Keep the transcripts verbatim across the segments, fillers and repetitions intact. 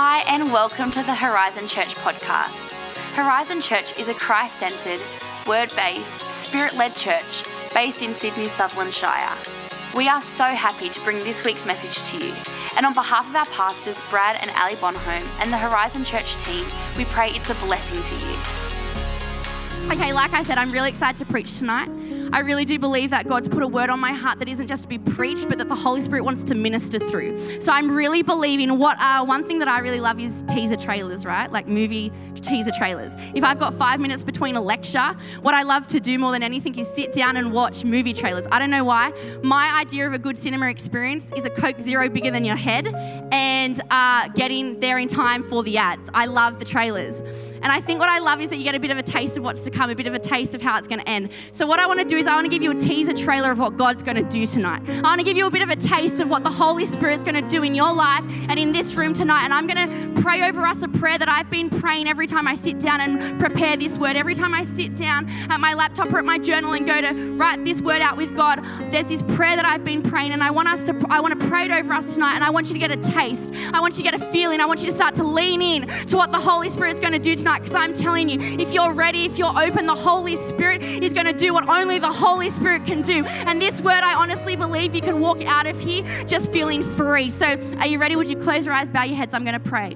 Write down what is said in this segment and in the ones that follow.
Hi and welcome to the Horizon Church podcast. Horizon Church is a Christ-centred, word-based, spirit-led church based in Sydney, Sutherland Shire. We are so happy to bring this week's message to you. And on behalf of our pastors, Brad and Ali Bonholm, and the Horizon Church team, we pray it's a blessing to you. Okay, like I said, I'm really excited to preach tonight. I really do believe that God's put a word on my heart that isn't just to be preached, but that the Holy Spirit wants to minister through. So I'm really believing what, uh, one thing that I really love is teaser trailers, right? Like movie teaser trailers. If I've got five minutes between a lecture, what I love to do more than anything is sit down and watch movie trailers. I don't know why. My idea of a good cinema experience is a Coke Zero bigger than your head and uh, getting there in time for the ads. I love the trailers. And I think what I love is that you get a bit of a taste of what's to come, a bit of a taste of how it's going to end. So what I want to do is I want to give you a teaser trailer of what God's going to do tonight. I want to give you a bit of a taste of what the Holy Spirit's going to do in your life and in this room tonight. And I'm going to pray over us a prayer that I've been praying every time I sit down and prepare this word. Every time I sit down at my laptop or at my journal and go to write this word out with God, there's this prayer that I've been praying, and I want us to, I want to pray it over us tonight, and I want you to get a taste. I want you to get a feeling. I want you to start to lean in to what the Holy Spirit's going to do tonight, because I'm telling you, if you're ready, if you're open, the Holy Spirit is going to do what only the Holy Spirit can do. And this word, I honestly believe you can walk out of here just feeling free. So are you ready? Would you close your eyes, bow your heads? I'm going to pray.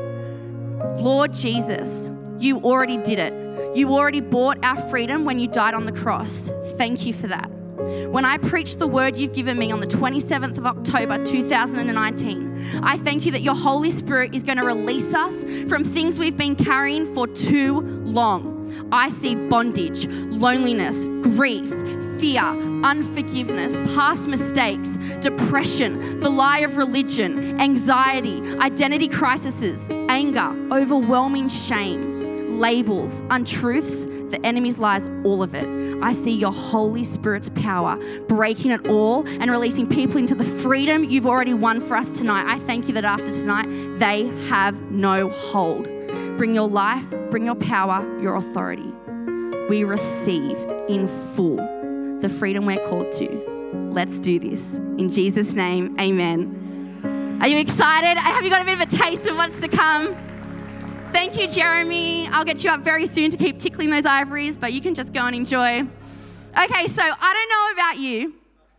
Lord Jesus, you already did it. You already bought our freedom when you died on the cross. Thank you for that. When I preach the word you've given me on the twenty-seventh of October, two thousand nineteen, I thank you that your Holy Spirit is going to release us from things we've been carrying for too long. I see bondage, loneliness, grief, fear, unforgiveness, past mistakes, depression, the lie of religion, anxiety, identity crises, anger, overwhelming shame, labels, untruths, the enemy's lies, all of it. I see your Holy Spirit's power breaking it all and releasing people into the freedom you've already won for us tonight. I thank you that after tonight, they have no hold. Bring your life, bring your power, your authority. We receive in full the freedom we're called to. Let's do this. In Jesus' name, amen. Are you excited? Have you got a bit of a taste of what's to come? Thank you, Jeremy. I'll get you up very soon to keep tickling those ivories, but you can just go and enjoy. Okay, so I don't know about you.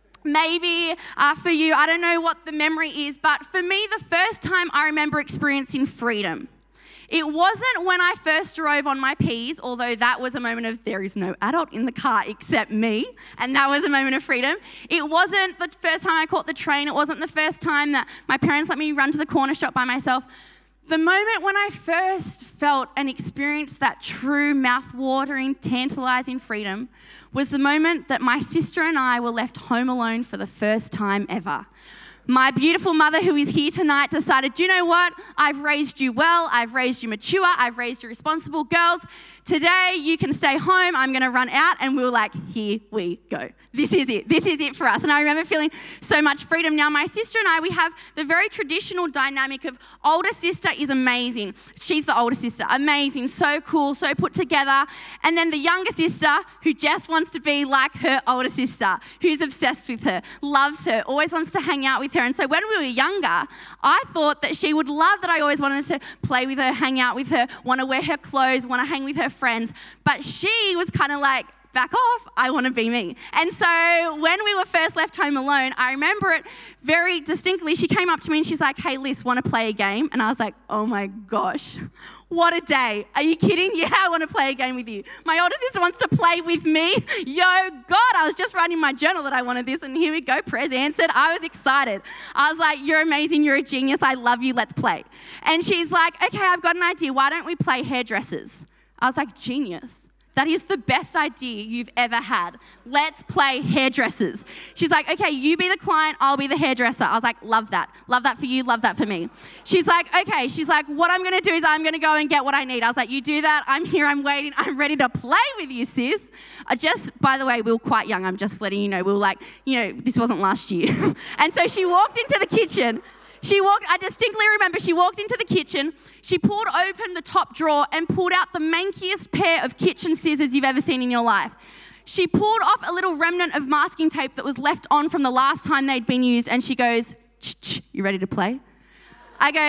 Maybe uh, for you, I don't know what the memory is, but for me, the first time I remember experiencing freedom, it wasn't when I first drove on my P's, although that was a moment of there is no adult in the car except me, and that was a moment of freedom. It wasn't the first time I caught the train. It wasn't the first time that my parents let me run to the corner shop by myself. The moment when I first felt and experienced that true mouth-watering, tantalizing freedom was the moment that my sister and I were left home alone for the first time ever. My beautiful mother, who is here tonight, decided, do you know what? I've raised you well. I've raised you mature. I've raised you responsible girls. Today, you can stay home. I'm going to run out. And we were like, here we go. This is it. This is it for us. And I remember feeling so much freedom. Now, my sister and I, we have the very traditional dynamic of older sister is amazing. She's the older sister. Amazing. So cool. So put together. And then the younger sister who just wants to be like her older sister, who's obsessed with her, loves her, always wants to hang out with her. And so when we were younger, I thought that she would love that I always wanted to play with her, hang out with her, want to wear her clothes, want to hang with her friends. But she was kind of like, back off, I want to be me. And so when we were first left home alone, I remember it very distinctly. She came up to me and she's like, hey, Liz, want to play a game? And I was like, oh my gosh, what a day. Are you kidding? Yeah, I want to play a game with you. My older sister wants to play with me. Yo, God, I was just writing my journal that I wanted this, and here we go, prayers answered. I was excited. I was like, you're amazing, you're a genius, I love you, let's play. And she's like, okay, I've got an idea. Why don't we play hairdressers? I was like, genius. That is the best idea you've ever had. Let's play hairdressers. She's like, okay, you be the client, I'll be the hairdresser. I was like, love that. Love that for you, love that for me. She's like, okay. She's like, what I'm going to do is I'm going to go and get what I need. I was like, you do that. I'm here, I'm waiting. I'm ready to play with you, sis. I just, by the way, we were quite young. I'm just letting you know. We were like, you know, this wasn't last year. And so she walked into the kitchen. She walked, I distinctly remember she walked into the kitchen, she pulled open the top drawer and pulled out the mankiest pair of kitchen scissors you've ever seen in your life. She pulled off a little remnant of masking tape that was left on from the last time they'd been used, and she goes, ch-ch, you ready to play? I go,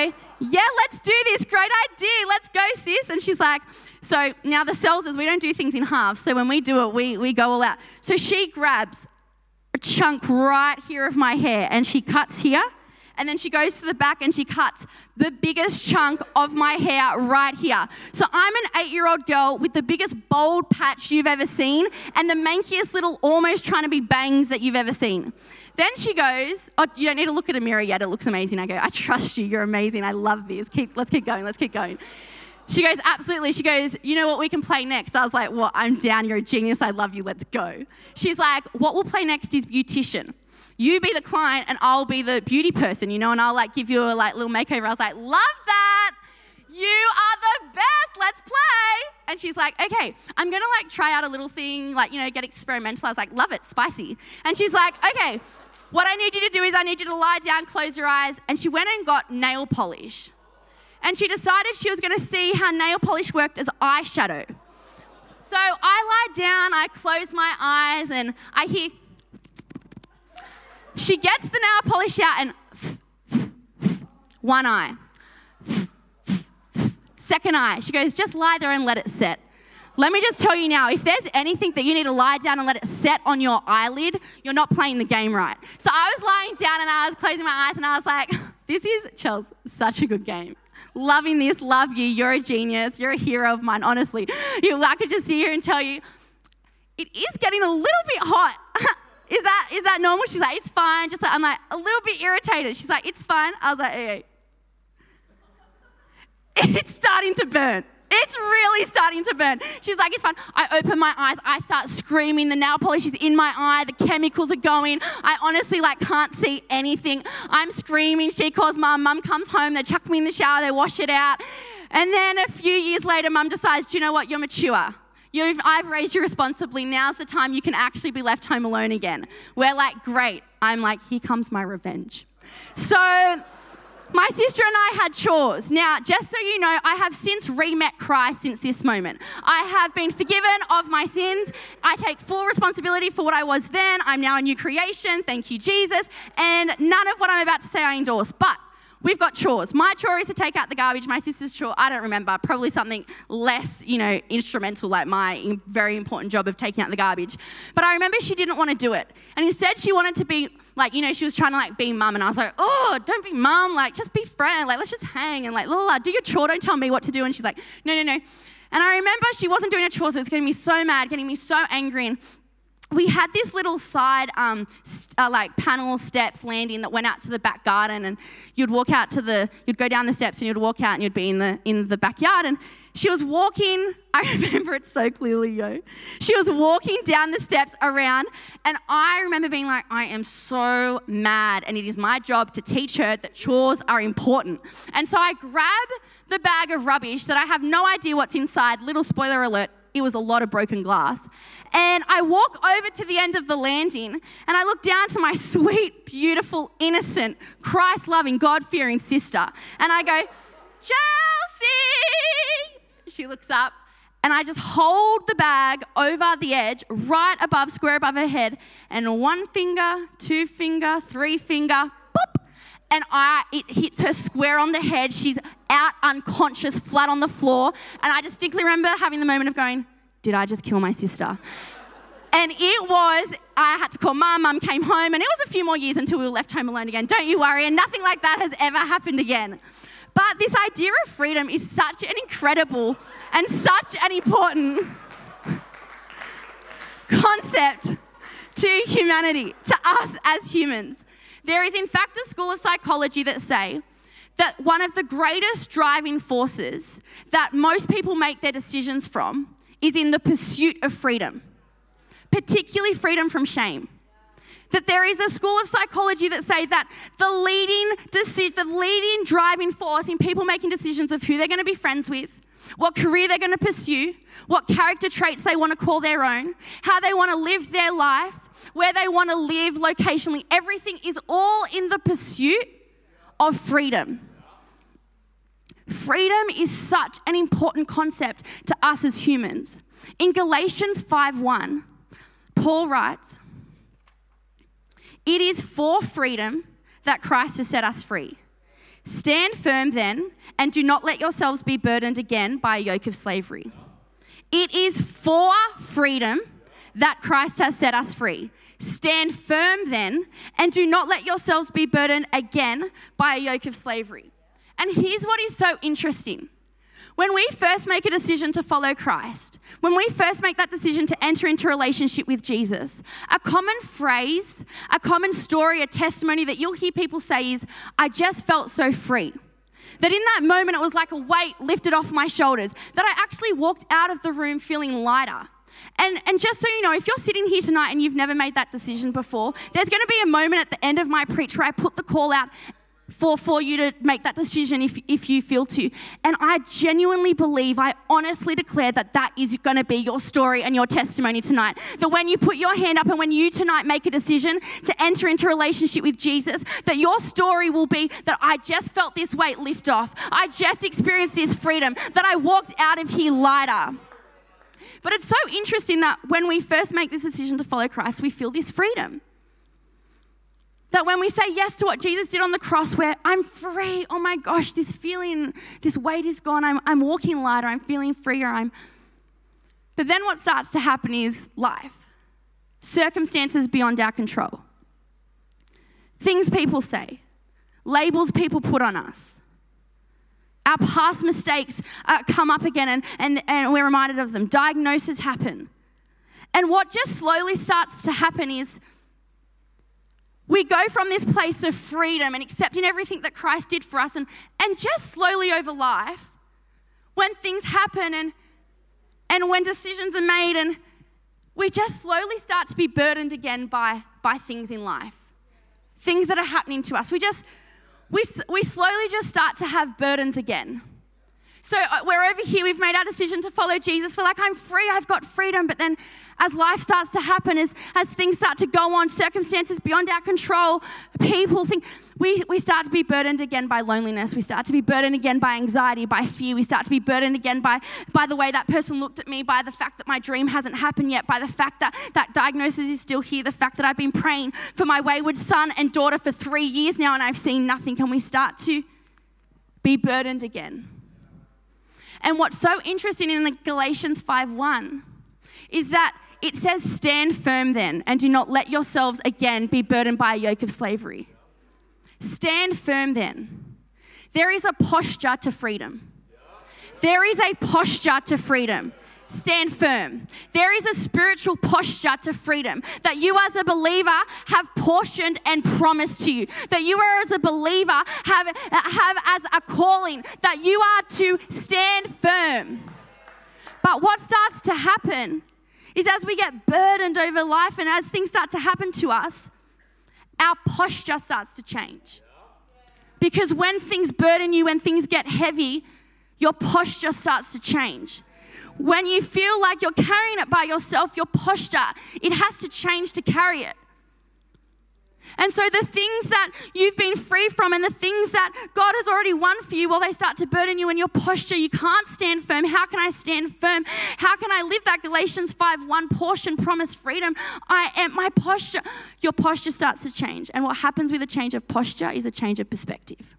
yeah, let's do this. Great idea. Let's go, sis. And she's like, so now the cells is we don't do things in halves. So when we do it, we, we go all out. So she grabs a chunk right here of my hair and she cuts here. And then she goes to the back and she cuts the biggest chunk of my hair right here. So I'm an eight-year-old girl with the biggest bald patch you've ever seen and the mankiest little almost trying to be bangs that you've ever seen. Then she goes, oh, you don't need to look at a mirror yet. It looks amazing. I go, I trust you. You're amazing. I love this. Keep, let's keep going. Let's keep going. She goes, absolutely. She goes, you know what we can play next? I was like, well, I'm down. You're a genius. I love you. Let's go. She's like, what we'll play next is beautician. You be the client and I'll be the beauty person, you know, and I'll like give you a like little makeover. I was like, love that. You are the best. Let's play. And she's like, okay, I'm going to like try out a little thing, like, you know, get experimental. I was like, love it, spicy. And she's like, okay, what I need you to do is I need you to lie down, close your eyes. And she went and got nail polish. And she decided she was going to see how nail polish worked as eyeshadow. So I lie down, I close my eyes, and I hear... She gets the nail polish out and one eye. Second eye. She goes, just lie there and let it set. Let me just tell you now, if there's anything that you need to lie down and let it set on your eyelid, you're not playing the game right. So I was lying down and I was closing my eyes and I was like, this is, Chels, such a good game. Loving this, love you, you're a genius, you're a hero of mine, honestly. You, I could just sit here and tell you, it is getting a little bit hot. Is that is that normal? She's like, it's fine. Just like, I'm like, a little bit irritated. She's like, it's fine. I was like, hey, hey. It's starting to burn. It's really starting to burn. She's like, it's fine. I open my eyes. I start screaming. The nail polish is in my eye. The chemicals are going. I honestly like can't see anything. I'm screaming. She calls mum. Mum comes home. They chuck me in the shower. They wash it out. And then a few years later, mum decides, do you know what? You're mature. You've, I've raised you responsibly. Now's the time you can actually be left home alone again. We're like, great. I'm like, here comes my revenge. So my sister and I had chores. Now, just so you know, I have since re-met Christ since this moment. I have been forgiven of my sins. I take full responsibility for what I was then. I'm now a new creation. Thank you, Jesus. And none of what I'm about to say I endorse. But we've got chores. My chore is to take out the garbage. My sister's chore, I don't remember, probably something less, you know, instrumental, like my very important job of taking out the garbage. But I remember she didn't want to do it. And instead she wanted to be, like, you know, she was trying to, like, be mum. And I was like, oh, don't be mum. Like, just be friend. Like, let's just hang and, like, la, la, la, do your chore. Don't tell me what to do. And she's like, no, no, no. And I remember she wasn't doing her chores. It was getting me so mad, getting me so angry. And we had this little side, um, st- uh, like panel steps landing that went out to the back garden, and you'd walk out to the, you'd go down the steps and you'd walk out and you'd be in the in the backyard. And she was walking. I remember it so clearly, yo. She was walking down the steps around, and I remember being like, I am so mad, and it is my job to teach her that chores are important. And so I grab the bag of rubbish that I have no idea what's inside. Little spoiler alert. It was a lot of broken glass. And I walk over to the end of the landing and I look down to my sweet, beautiful, innocent, Christ-loving, God-fearing sister. And I go, Chelsea! She looks up and I just hold the bag over the edge, right above, square above her head. And one finger, two finger, three finger, boop. And I, it hits her square on the head. She's out unconscious, flat on the floor. And I distinctly remember having the moment of going, did I just kill my sister? And it was, I had to call mum. Mum came home. And it was a few more years until we were left home alone again. Don't you worry. And nothing like that has ever happened again. But this idea of freedom is such an incredible and such an important concept to humanity, to us as humans. There is, in fact, a school of psychology that say that one of the greatest driving forces that most people make their decisions from is in the pursuit of freedom, particularly freedom from shame. That there is a school of psychology that say that the leading, deci- the leading driving force in people making decisions of who they're going to be friends with, what career they're going to pursue, what character traits they want to call their own, how they want to live their life, where they want to live locationally, everything is all in the pursuit of freedom. Freedom is such an important concept to us as humans. In Galatians five one, Paul writes, "It is for freedom that Christ has set us free. Stand firm then, and do not let yourselves be burdened again by a yoke of slavery. It is for freedom that Christ has set us free. Stand firm then, and do not let yourselves be burdened again by a yoke of slavery. And here's what is so interesting. When we first make a decision to follow Christ, when we first make that decision to enter into a relationship with Jesus, a common phrase, a common story, a testimony that you'll hear people say is, I just felt so free. That in that moment, it was like a weight lifted off my shoulders, that I actually walked out of the room feeling lighter. And, and just so you know, if you're sitting here tonight and you've never made that decision before, there's going to be a moment at the end of my preach where I put the call out for, for you to make that decision if, if you feel to. And I genuinely believe, I honestly declare that that is going to be your story and your testimony tonight. That when you put your hand up and when you tonight make a decision to enter into a relationship with Jesus, that your story will be that I just felt this weight lift off. I just experienced this freedom, that I walked out of here lighter. But it's so interesting that when we first make this decision to follow Christ, we feel this freedom. That when we say yes to what Jesus did on the cross, where I'm free, oh my gosh, this feeling, this weight is gone, I'm, I'm walking lighter, I'm feeling freer, I'm... But then what starts to happen is life. Circumstances beyond our control. Things people say. Labels people put on us. Our past mistakes uh, come up again and, and, and we're reminded of them. Diagnoses happen. And what just slowly starts to happen is we go from this place of freedom and accepting everything that Christ did for us and, and just slowly over life, when things happen and, and when decisions are made and we just slowly start to be burdened again by, by things in life, things that are happening to us. We just... We, we slowly just start to have burdens again. So uh, we're over here, we've made our decision to follow Jesus. We're like, I'm free, I've got freedom. But then as life starts to happen, as, as things start to go on, circumstances beyond our control, people think, we, we start to be burdened again by loneliness. We start to be burdened again by anxiety, by fear. We start to be burdened again by, by the way that person looked at me, by the fact that my dream hasn't happened yet, by the fact that that diagnosis is still here, the fact that I've been praying for my wayward son and daughter for three years now and I've seen nothing. Can we start to be burdened again? And what's so interesting in the Galatians five one is that it says, stand firm then, and do not let yourselves again be burdened by a yoke of slavery. Stand firm then. There is a posture to freedom. There is a posture to freedom. Stand firm. There is a spiritual posture to freedom that you as a believer have portioned and promised to you. That you are as a believer have, have as a calling. That you are to stand firm. But what starts to happen is as we get burdened over life and as things start to happen to us, our posture starts to change. Because when things burden you, when things get heavy, your posture starts to change. When you feel like you're carrying it by yourself, your posture, it has to change to carry it. And so the things that you've been free from and the things that God has already won for you, well, they start to burden you in your posture. You can't stand firm. How can I stand firm? How can I live that Galatians five one portion, promise freedom? I am my posture. Your posture starts to change. And what happens with a change of posture is a change of perspective.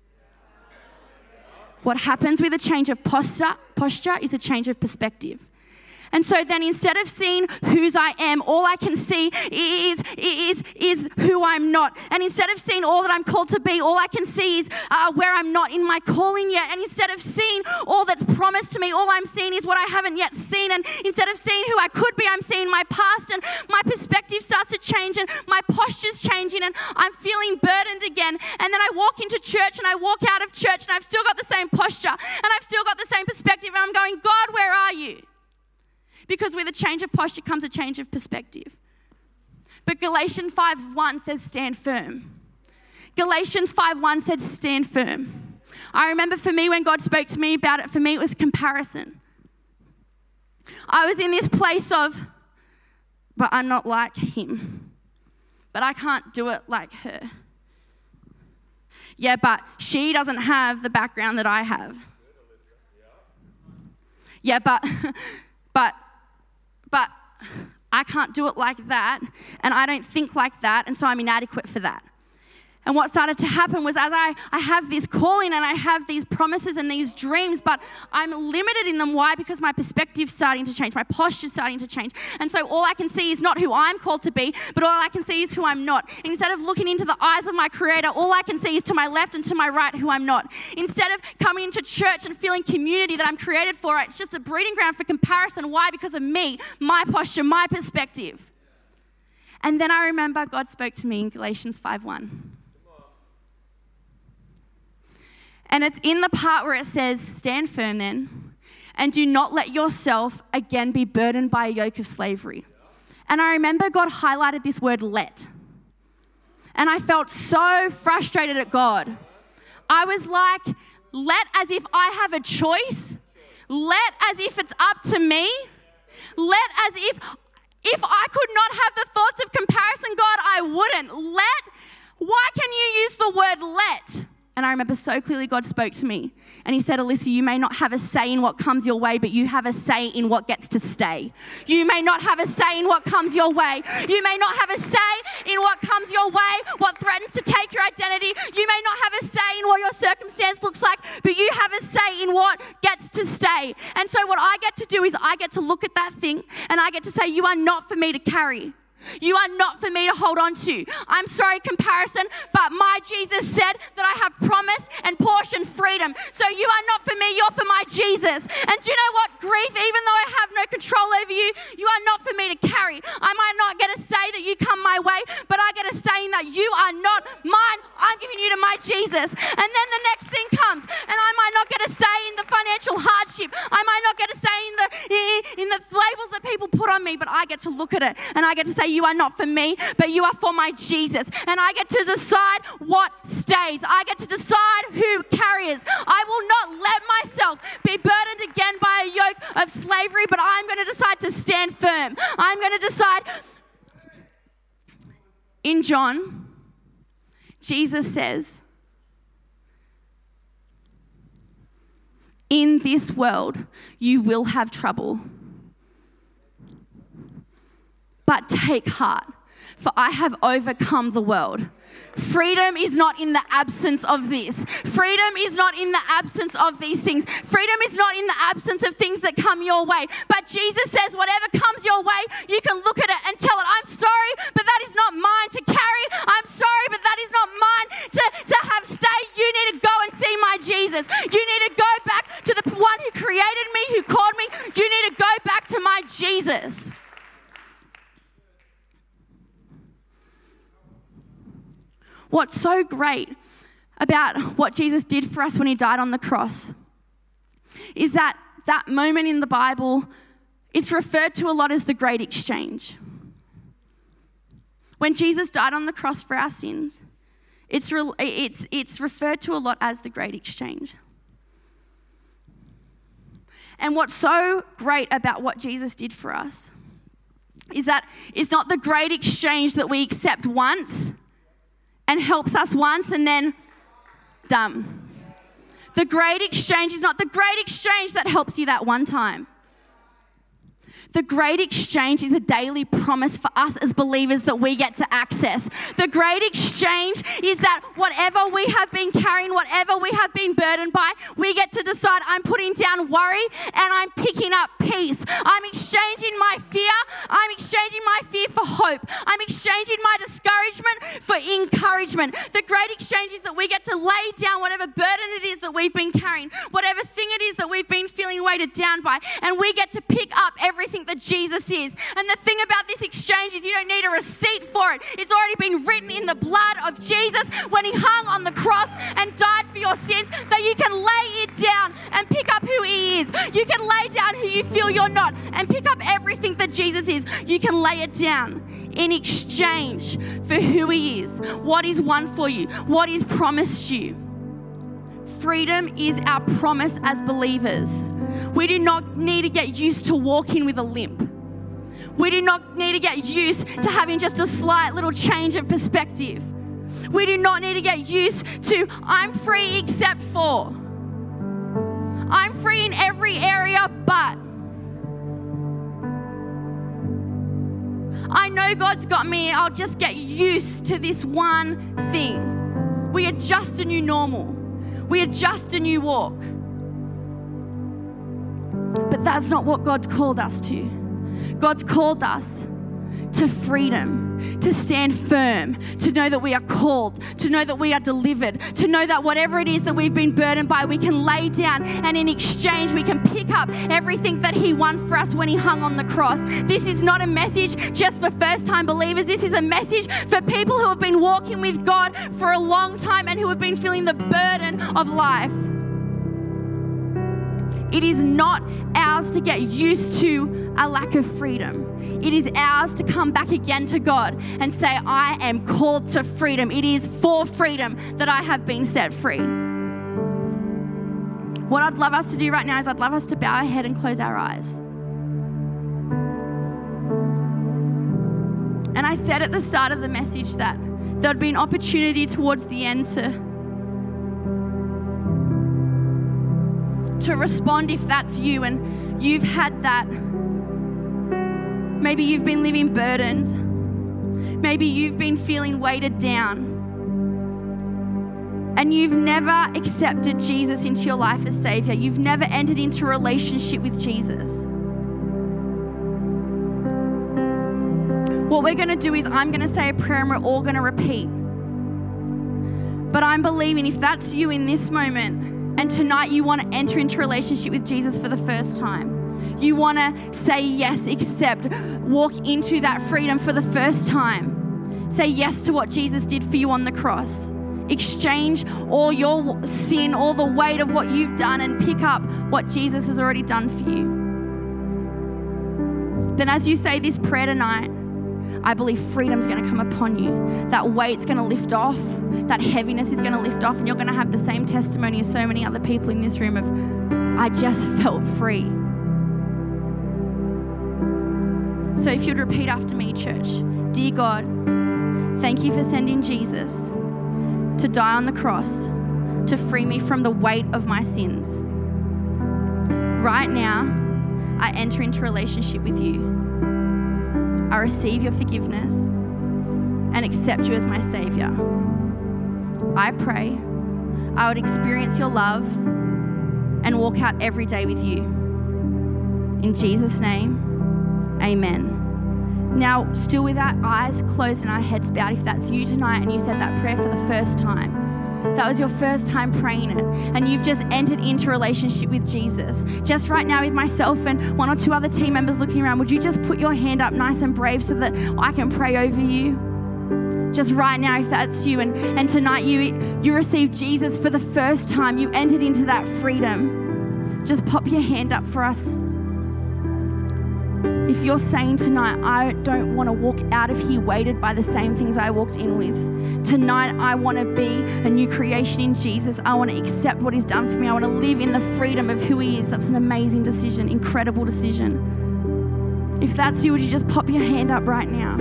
What happens with a change of posture, posture is a change of perspective. And so then instead of seeing whose I am, all I can see is, is, is who I'm not. And instead of seeing all that I'm called to be, all I can see is uh, where I'm not in my calling yet. And instead of seeing all that's promised to me, all I'm seeing is what I haven't yet seen. And instead of seeing who I could be, I'm seeing my past, and my perspective starts to change and my posture's changing and I'm feeling burdened again. And then I walk into church and I walk out of church and I've still got the same posture and I've still got the same perspective and I'm going, God, where are you? Because with a change of posture comes a change of perspective. But Galatians five one says stand firm. Galatians five one said stand firm. I remember for me when God spoke to me about it, for me it was comparison. I was in this place of, but I'm not like him. But I can't do it like her. Yeah, but she doesn't have the background that I have. Yeah, but, but, But I can't do it like that, and I don't think like that, and so I'm inadequate for that. And what started to happen was as I, I have this calling and I have these promises and these dreams, but I'm limited in them. Why? Because my perspective's starting to change. My posture's starting to change. And so all I can see is not who I'm called to be, but all I can see is who I'm not. And instead of looking into the eyes of my Creator, all I can see is to my left and to my right who I'm not. Instead of coming into church and feeling community that I'm created for, it's just a breeding ground for comparison. Why? Because of me, my posture, my perspective. And then I remember God spoke to me in Galatians five one. And it's in the part where it says, stand firm then, and do not let yourself again be burdened by a yoke of slavery. And I remember God highlighted this word let. And I felt so frustrated at God. I was like, let as if I have a choice. Let as if it's up to me. Let as if, if I could not have the thoughts of comparison, God, I wouldn't. Let, why can you use the word let? And I remember so clearly God spoke to me. And he said, Alyssa, you may not have a say in what comes your way, but you have a say in what gets to stay. You may not have a say in what comes your way. You may not have a say in what comes your way, what threatens to take your identity. You may not have a say in what your circumstance looks like, but you have a say in what gets to stay. And so what I get to do is I get to look at that thing and I get to say, you are not for me to carry. You are not for me to hold on to. I'm sorry, comparison, but my Jesus said that I have promise and portion freedom. So you are not for me, you're for my Jesus. And do you know what? Grief, even though I have no control over you, you are not for me to carry. I might not get a say that you come my way, but I get a say in that you are not mine. I'm giving you to my Jesus. And then the next thing comes, and I might not get a say in the financial hardship. I might not get a say in the, in, in the labels that people put on me, but I get to look at it and I get to say, you are not for me, but you are for my Jesus. And I get to decide what stays. I get to decide who carries. I will not let myself be burdened again by a yoke of slavery, but I'm going to decide to stand firm. I'm going to decide. In John, Jesus says, in this world, you will have trouble. But take heart, for I have overcome the world. Freedom is not in the absence of this. Freedom is not in the absence of these things. Freedom is not in the absence of things that come your way. But Jesus says whatever comes your way, you can look at it and tell it, I'm sorry, but that is not mine to carry. I'm sorry, but that is not mine to, to have stay. You need to go and see my Jesus. You need to go back to the one who created me, who called me. You need to go back to my Jesus. What's so great about what Jesus did for us when he died on the cross is that that moment in the Bible, it's referred to a lot as the Great Exchange. When Jesus died on the cross for our sins, it's, re- it's, it's referred to a lot as the Great Exchange. And what's so great about what Jesus did for us is that it's not the great exchange that we accept once and helps us once and then done. The great exchange is not the great exchange that helps you that one time. The great exchange is a daily promise for us as believers that we get to access. The great exchange is that whatever we have been carrying, whatever we have been burdened by, we get to decide I'm putting down worry and I'm picking up peace. I'm exchanging my fear. I'm exchanging my fear for hope. I'm exchanging my discouragement for encouragement. The great exchange is that we get to lay down whatever burden it is that we've been carrying, whatever thing it is that we've been feeling weighted down by, and we get to pick up everything that Jesus is. And the thing about this exchange is you don't need a receipt for it. It's already been written in the blood of Jesus when he hung on the cross and died for your sins, that you can lay it down and pick up who he is. You can lay down who you feel you're not and pick up everything that Jesus is. You can lay it down in exchange for who he is, what he's won for you, what he's promised you. Freedom is our promise as believers. We do not need to get used to walking with a limp. We do not need to get used to having just a slight little change of perspective. We do not need to get used to, I'm free except for. I'm free in every area but. I know God's got me. I'll just get used to this one thing. We are just a new normal. We are just a new walk. But that's not what God's called us to. God's called us to freedom, to stand firm, to know that we are called, to know that we are delivered, to know that whatever it is that we've been burdened by, we can lay down, and in exchange we can pick up everything that he won for us when he hung on the cross. This is not a message just for first-time believers. This is a message for people who have been walking with God for a long time and who have been feeling the burden of life. It is not ours to get used to a lack of freedom. It is ours to come back again to God and say, I am called to freedom. It is for freedom that I have been set free. What I'd love us to do right now is I'd love us to bow our head and close our eyes. And I said at the start of the message that there'd be an opportunity towards the end to to respond if that's you and you've had that. Maybe you've been living burdened. Maybe you've been feeling weighted down. And you've never accepted Jesus into your life as Savior. You've never entered into a relationship with Jesus. What we're going to do is I'm going to say a prayer and we're all going to repeat. But I'm believing if that's you in this moment, and tonight you want to enter into a relationship with Jesus for the first time. You want to say yes, accept, walk into that freedom for the first time. Say yes to what Jesus did for you on the cross. Exchange all your sin, all the weight of what you've done, and pick up what Jesus has already done for you. Then as you say this prayer tonight, I believe freedom's going to come upon you. That weight's going to lift off. That heaviness is going to lift off, and you're going to have the same testimony as so many other people in this room of, I just felt free. So if you'd repeat after me, church. Dear God, thank you for sending Jesus to die on the cross to free me from the weight of my sins. Right now, I enter into a relationship with you. I receive your forgiveness and accept you as my Savior. I pray I would experience your love and walk out every day with you. In Jesus' name, amen. Now, still with our eyes closed and our heads bowed, if that's you tonight and you said that prayer for the first time, that was your first time praying it, and you've just entered into a relationship with Jesus. Just right now with myself and one or two other team members looking around, would you just put your hand up nice and brave so that I can pray over you? Just right now, if that's you, and, and tonight you, you received Jesus for the first time, you entered into that freedom. Just pop your hand up for us. If you're saying tonight, I don't want to walk out of here weighted by the same things I walked in with. Tonight, I want to be a new creation in Jesus. I want to accept what he's done for me. I want to live in the freedom of who he is. That's an amazing decision, incredible decision. If that's you, would you just pop your hand up right now?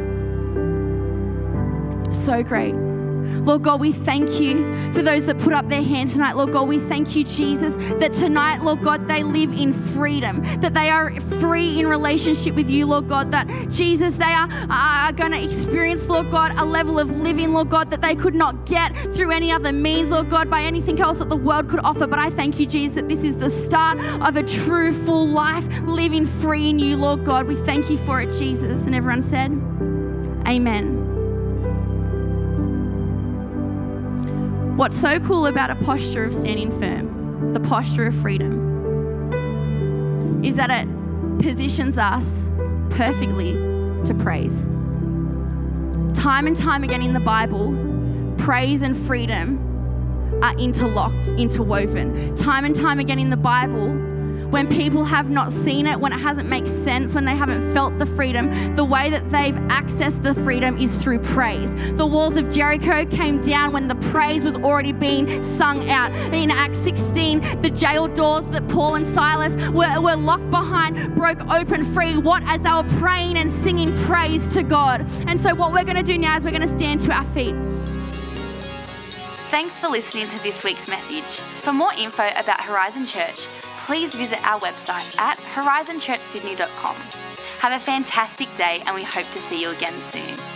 So great. Lord God, we thank you for those that put up their hand tonight. Lord God, we thank you, Jesus, that tonight, Lord God, they live in freedom, that they are free in relationship with you, Lord God, that Jesus, they are, are going to experience, Lord God, a level of living, Lord God, that they could not get through any other means, Lord God, by anything else that the world could offer. But I thank you, Jesus, that this is the start of a true, full life, living free in you, Lord God. We thank you for it, Jesus. And everyone said, amen. What's so cool about a posture of standing firm, the posture of freedom, is that it positions us perfectly to praise. Time and time again in the Bible, praise and freedom are interlocked, interwoven. Time and time again in the Bible, when people have not seen it, when it hasn't made sense, when they haven't felt the freedom, the way that they've accessed the freedom is through praise. The walls of Jericho came down when the praise was already being sung out. In Acts sixteen, the jail doors that Paul and Silas were, were locked behind broke open free. What? As they were praying and singing praise to God. And so what we're going to do now is we're going to stand to our feet. Thanks for listening to this week's message. For more info about Horizon Church, please visit our website at horizon church sydney dot com. Have a fantastic day, and we hope to see you again soon.